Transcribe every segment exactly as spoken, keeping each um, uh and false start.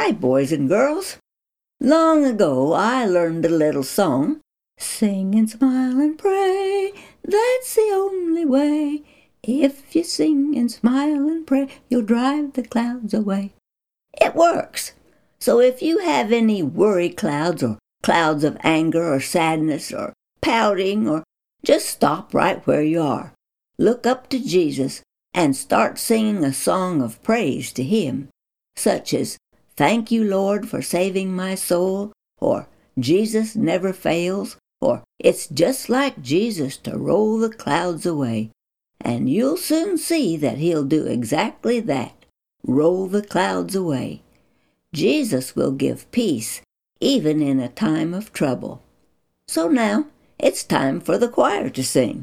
Hi, boys and girls. Long ago I learned a little song. Sing and smile and pray, that's the only way. If you sing and smile and pray, you'll drive the clouds away. It works. So if you have any worry clouds or clouds of anger or sadness or pouting, or just stop right where you are. Look up to Jesus and start singing a song of praise to Him, such as, "Thank you, Lord, for saving my soul," or "Jesus never fails," or "It's just like Jesus to roll the clouds away." And you'll soon see that He'll do exactly that, roll the clouds away. Jesus will give peace even in a time of trouble. So now it's time for the choir to sing.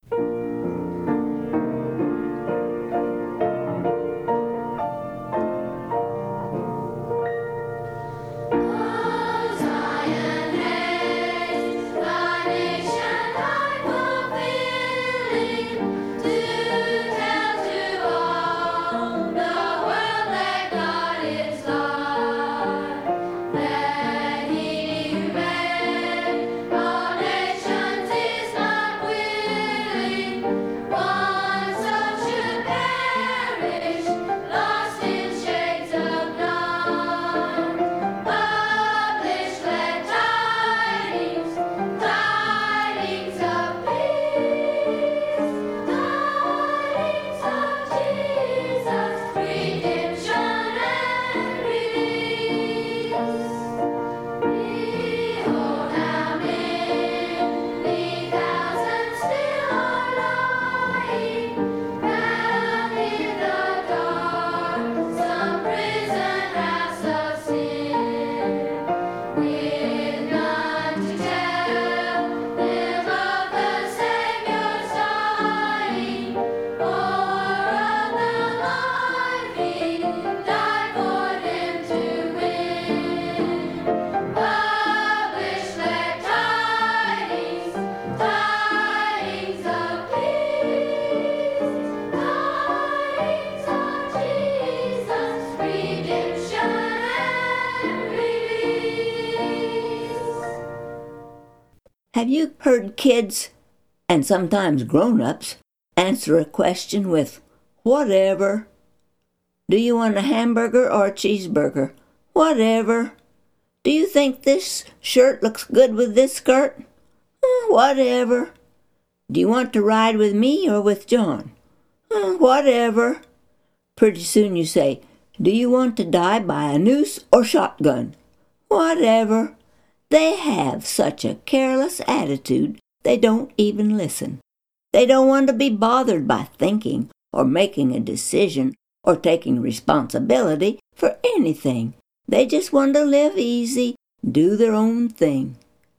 Have you heard kids, and sometimes grown-ups, answer a question with, "Whatever"? Do you want a hamburger or a cheeseburger? Whatever. Do you think this shirt looks good with this skirt? Whatever. Do you want to ride with me or with John? Whatever. Pretty soon you say, "Do you want to die by a noose or shotgun?" Whatever. They have such a careless attitude, they don't even listen. They don't want to be bothered by thinking or making a decision or taking responsibility for anything. They just want to live easy, do their own thing.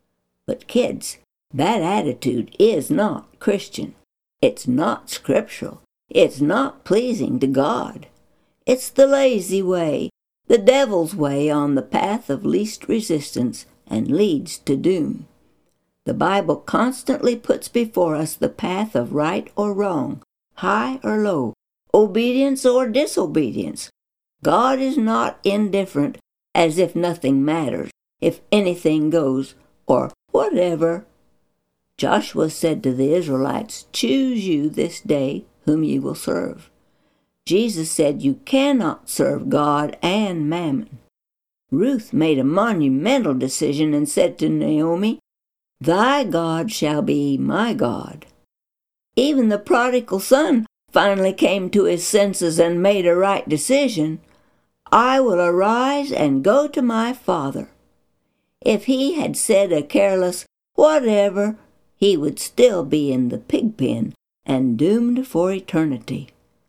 But kids, that attitude is not Christian. It's not scriptural. It's not pleasing to God. It's the lazy way, the devil's way on the path of least resistance, and leads to doom. The Bible constantly puts before us the path of right or wrong, high or low, obedience or disobedience. God is not indifferent, as if nothing matters, if anything goes, or whatever. Joshua said to the Israelites, "Choose you this day whom you will serve." Jesus said you cannot serve God and mammon. Ruth made a monumental decision and said to Naomi, "Thy God shall be my God." Even the prodigal son finally came to his senses and made a right decision. "I will arise and go to my father." If he had said a careless "whatever," he would still be in the pig pen and doomed for eternity.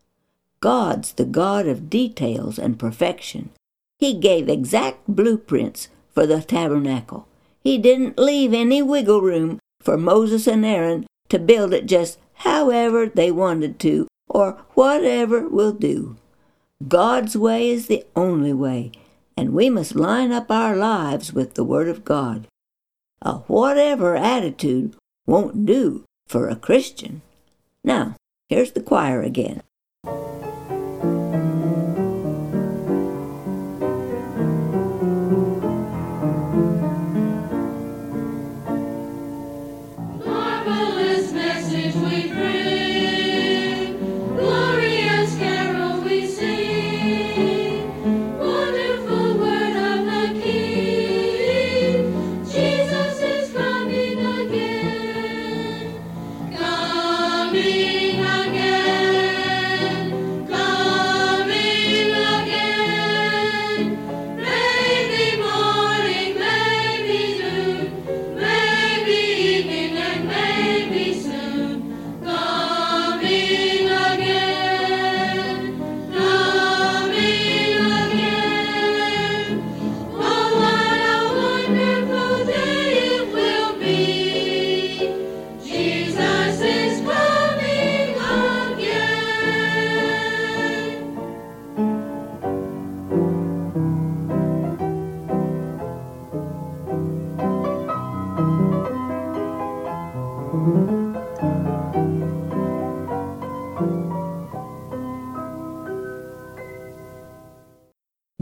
God's the God of details and perfection. He gave exact blueprints for the tabernacle. He didn't leave any wiggle room for Moses and Aaron to build it just however they wanted to, or whatever will do. God's way is the only way, and we must line up our lives with the Word of God. A whatever attitude won't do for a Christian. Now, here's the choir again.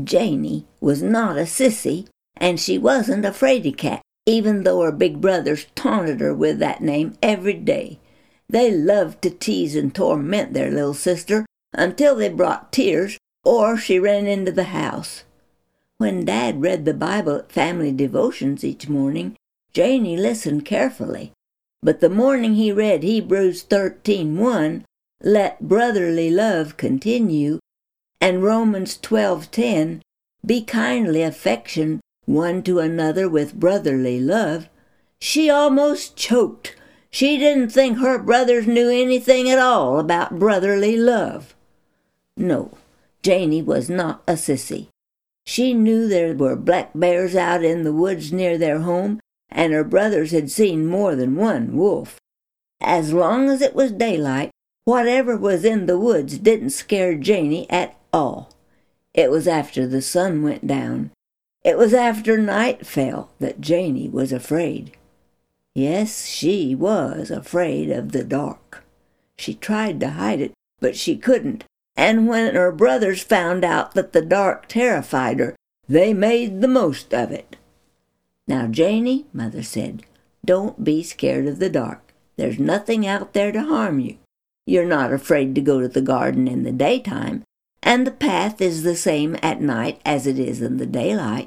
Janey was not a sissy, and she wasn't a fraidy-cat, even though her big brothers taunted her with that name every day. They loved to tease and torment their little sister until they brought tears or she ran into the house. When Dad read the Bible at family devotions each morning, Janey listened carefully. But the morning he read Hebrews thirteen one, "Let brotherly love continue," and Romans twelve ten, "Be kindly affectioned one to another with brotherly love," she almost choked. She didn't think her brothers knew anything at all about brotherly love. No, Janey was not a sissy. She knew there were black bears out in the woods near their home, and her brothers had seen more than one wolf. As long as it was daylight, whatever was in the woods didn't scare Janey at all. It was after the sun went down. It was after night fell that Janey was afraid. Yes, she was afraid of the dark. She tried to hide it, but she couldn't, and when her brothers found out that the dark terrified her, they made the most of it. "Now, Janey," Mother said, "don't be scared of the dark. There's nothing out there to harm you. You're not afraid to go to the garden in the daytime, and the path is the same at night as it is in the daylight."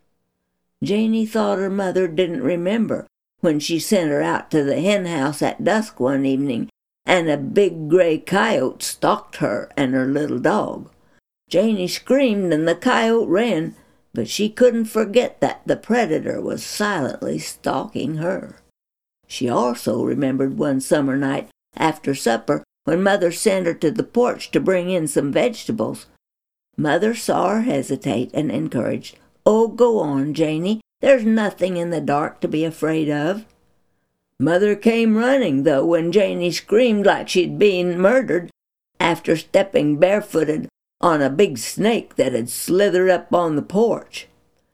Janey thought her mother didn't remember when she sent her out to the hen house at dusk one evening, and a big gray coyote stalked her and her little dog. Janey screamed and the coyote ran, but she couldn't forget that the predator was silently stalking her. She also remembered one summer night after supper when Mother sent her to the porch to bring in some vegetables. Mother saw her hesitate and encouraged, "Oh, go on, Janey. There's nothing in the dark to be afraid of." Mother came running, though, when Janey screamed like she'd been murdered after stepping barefooted on a big snake that had slithered up on the porch.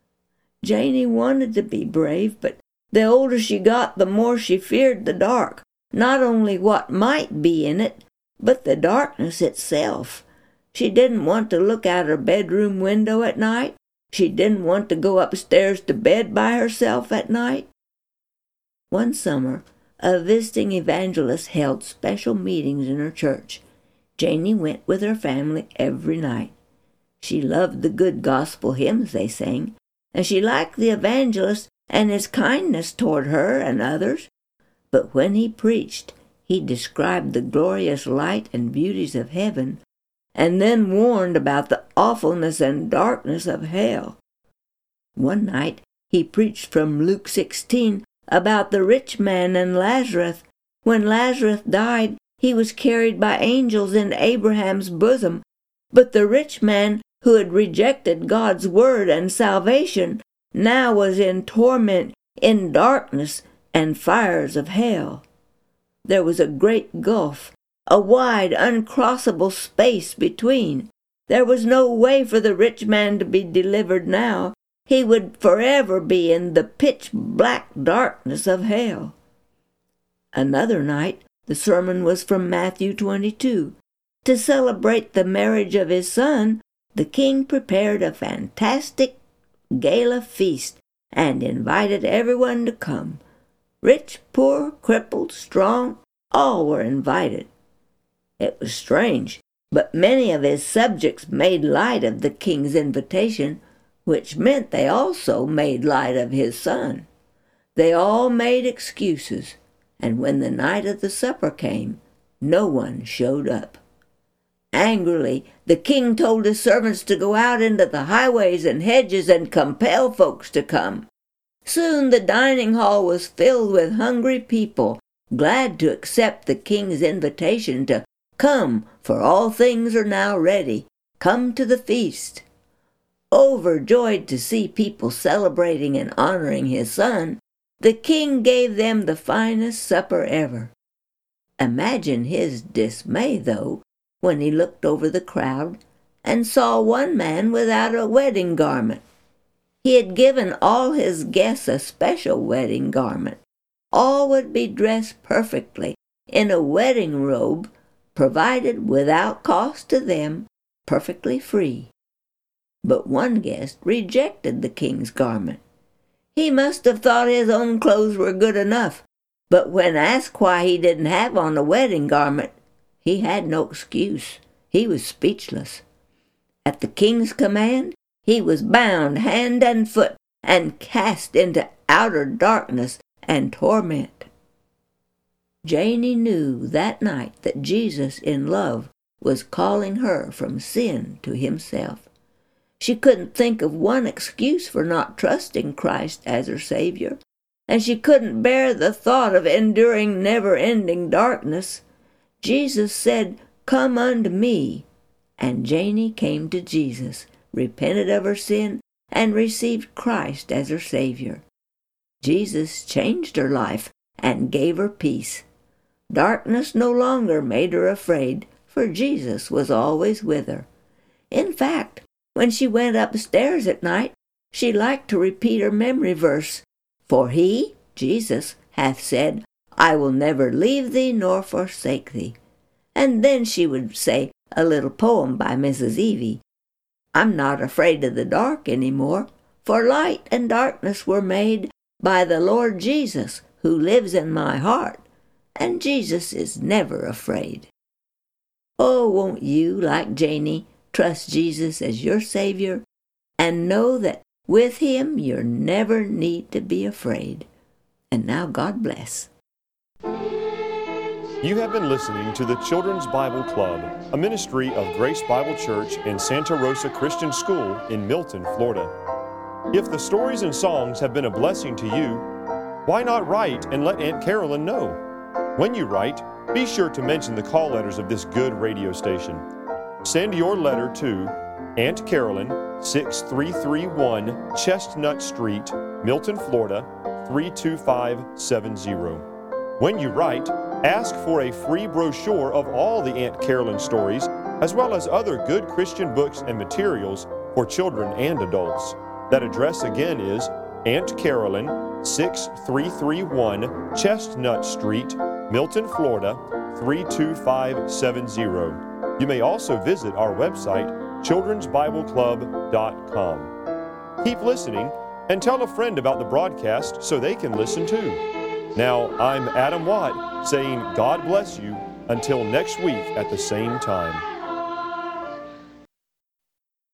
Janey wanted to be brave, but the older she got, the more she feared the dark, not only what might be in it, but the darkness itself. She didn't want to look out her bedroom window at night. She didn't want to go upstairs to bed by herself at night. One summer, a visiting evangelist held special meetings in her church. Janey went with her family every night. She loved the good gospel hymns they sang, and she liked the evangelist and his kindness toward her and others. But when he preached, he described the glorious light and beauties of heaven, and then warned about the awfulness and darkness of hell. One night he preached from Luke sixteen about the rich man and Lazarus. When Lazarus died, he was carried by angels into Abraham's bosom, but the rich man who had rejected God's word and salvation now was in torment, in darkness and fires of hell. There was a great gulf, a wide, uncrossable space between. There was no way for the rich man to be delivered now. He would forever be in the pitch-black darkness of hell. Another night, the sermon was from Matthew twenty-two. To celebrate the marriage of his son, the king prepared a fantastic gala feast and invited everyone to come. Rich, poor, crippled, strong, all were invited. It was strange, but many of his subjects made light of the king's invitation, which meant they also made light of his son. They all made excuses, and when the night of the supper came, no one showed up. Angrily, the king told his servants to go out into the highways and hedges and compel folks to come. Soon the dining hall was filled with hungry people, glad to accept the king's invitation to come, for all things are now ready. Come to the feast. Overjoyed to see people celebrating and honoring his son, the king gave them the finest supper ever. Imagine his dismay, though, when he looked over the crowd and saw one man without a wedding garment. He had given all his guests a special wedding garment. All would be dressed perfectly in a wedding robe, provided without cost to them, perfectly free. But one guest rejected the king's garment. He must have thought his own clothes were good enough, but when asked why he didn't have on a wedding garment, he had no excuse. He was speechless. At the king's command, he was bound hand and foot and cast into outer darkness and torment. Janie knew that night that Jesus in love was calling her from sin to himself. She couldn't think of one excuse for not trusting Christ as her Savior, and she couldn't bear the thought of enduring never-ending darkness. Jesus said, "Come unto me," and Janie came to Jesus, repented of her sin, and received Christ as her Savior. Jesus changed her life and gave her peace. Darkness no longer made her afraid, for Jesus was always with her. In fact, when she went upstairs at night, she liked to repeat her memory verse, "For he," Jesus, "hath said, I will never leave thee nor forsake thee." And then she would say a little poem by Missus Evie. "I'm not afraid of the dark any more, for light and darkness were made by the Lord Jesus, who lives in my heart, and Jesus is never afraid." Oh, won't you, like Janie, trust Jesus as your Savior, and know that with him you never need to be afraid. And now God bless. You have been listening to the Children's Bible Club, a ministry of Grace Bible Church in Santa Rosa Christian School in Milton, Florida. If the stories and songs have been a blessing to you, why not write and let Aunt Carolyn know? When you write, be sure to mention the call letters of this good radio station. Send your letter to Aunt Carolyn, six three three one Chestnut Street, Milton, Florida, three two five seven zero. When you write, ask for a free brochure of all the Aunt Carolyn stories, as well as other good Christian books and materials for children and adults. That address again is Aunt Carolyn, six three three one Chestnut Street, Milton, Florida, three two five seven zero. You may also visit our website, children's bible club dot com. Keep listening and tell a friend about the broadcast so they can listen too. Now, I'm Adam Watt saying God bless you until next week at the same time.